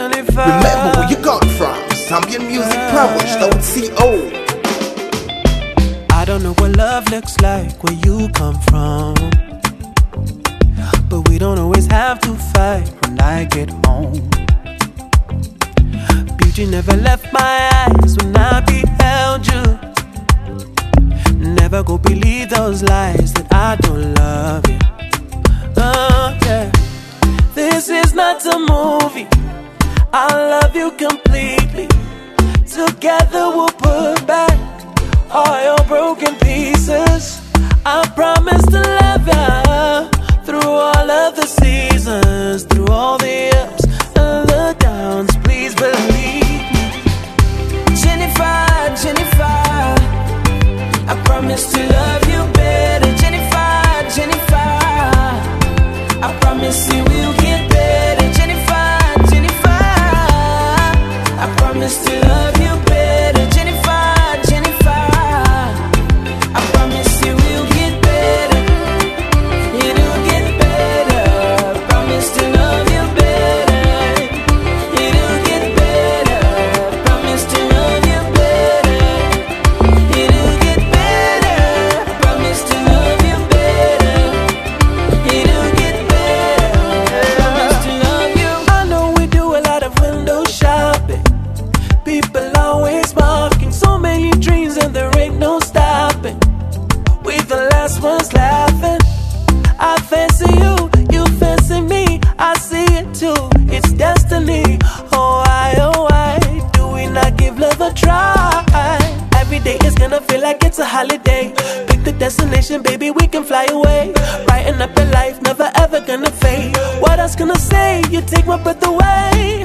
Jennifer. Remember where you got from. Zambian music powers.co. I don't know what love looks like where you come from, but we don't always have to fight when I get home. Beauty never left my eyes when I beheld you. Never go believe those lies that I don't love you. Oh yeah, this is not a movie. I love you completely. Together we'll put back all your broken pieces. I promise to love ya through all of the seasons, through all the ups and the downs. Please believe me, Jennifer, Jennifer. I promise to love you better, Jennifer, Jennifer. I promise you will get better, Jennifer, Jennifer. I promise to love you better, Jennifer, Jennifer. I promise you will get better. It'll get better. I promise to love you better. It'll get better. I promise to love you better. It'll get better. I promise to love you better. It'll get better. I promise to love you. I know we do a lot of window shopping. People always mocking, so many dreams and there ain't no stopping. We the last ones laughing. I fancy you, you fancy me. I see it too, it's destiny. Oh why do we not give love a try? Every day is gonna feel like it's a holiday. Pick the destination, baby, we can fly away. Brighten up your life, never ever gonna fade. What else can I say? You take my breath away.